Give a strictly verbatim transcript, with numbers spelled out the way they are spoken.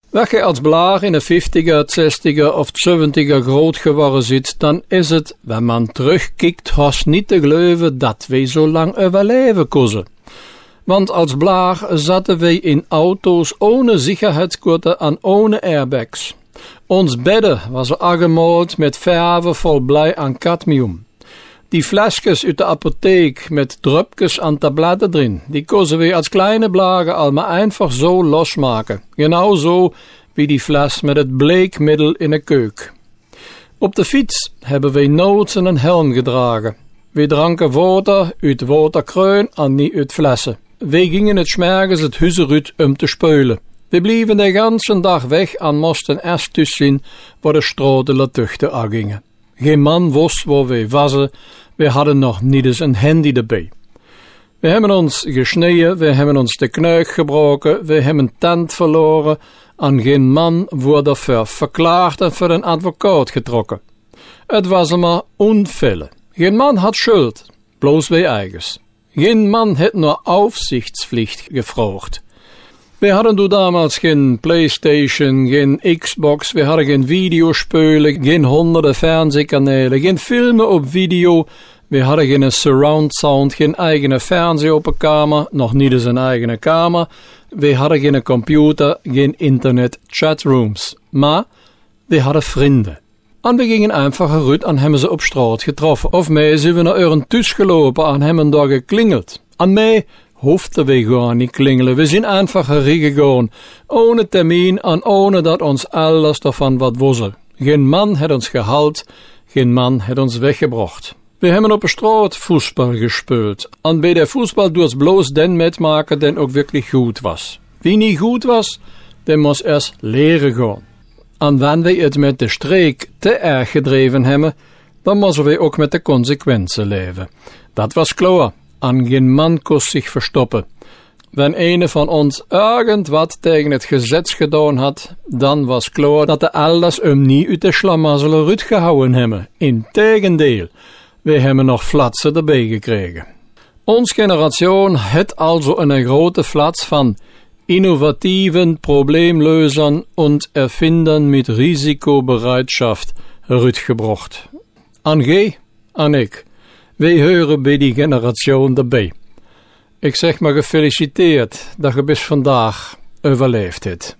Als je als blaar in de vijftiger, zestiger of zeventiger groot geworden zit, dan is het, wenn man terugkijkt, haast niet te geloven dat wij zo lang overleven kozen. Want als blaar zaten wij in auto's ohne Sicherheitsgurte en ohne airbags. Ons bedden was aangemald met verven vol blij aan cadmium. Die flesjes uit de apotheek met drupjes aan tabletten erin, die kozen we als kleine blagen al maar einfach zo losmaken. Genau zo wie die fles met het bleekmiddel in de keuk. Op de fiets hebben we nooit een helm gedragen. We dranken water uit waterkreun en niet uit flessen. We gingen het schmergens het huis uit om te speulen. We blieven de ganse dag weg en moesten eerst thuis zien waar de straten tuchten aangingen. Geen man wist waar we waren, we hadden nog niet eens een handy erbij. We hebben ons gesneden, we hebben ons de knuik gebroken, we hebben tand verloren en geen man wordt ervoor verklaard en voor een advocaat getrokken. Het was maar onfillen. Geen man had schuld, bloos wij eigens. Geen man had naar aufzichtsplicht gevraagd. We hadden toen damals geen PlayStation, geen Xbox, we hadden geen videospelen, geen honderden fernsehkanalen, geen filmen op video, we hadden geen surround sound, geen eigen fernseh op een kamer, nog niet eens een eigen kamer, we hadden geen computer, geen internet, chatrooms, maar we hadden vrienden. En we gingen einfach eruit en hebben ze op straat getroffen. Of mij zijn we naar euren thuis gelopen en hebben daar geklingeld. En mij hoefden we gewoon niet klingelen. We zijn einfach erin gegaan. Ohne termijn en ohne dat ons alles daarvan wat was. Geen man had ons gehaald, geen man had ons weggebracht. We hebben op de straat voetbal gespeeld. En bij de voetbal doet bloos den metmaken den ook wirklich goed was. Wie niet goed was, den moest eerst leren gaan. En wanneer we het met de streek te erg gedreven hebben, dan moesten we ook met de consequenties leven. Dat was klaar, en geen man kon zich verstoppen. Wanneer een van ons ergens wat tegen het gezet gedaan had, dan was klaar dat de alles hem niet uit de slamazzelen uitgehouden hebben. Integendeel, we hebben nog flatsen erbij gekregen. Ons generatie had also een grote flats van innovativen Problemlösern und Erfindern mit Risikobereitschaft uitgebracht. En gij en ik, wij horen bij die generatie erbij. Ik zeg maar gefeliciteerd dat je bis vandaag overleefd hebt.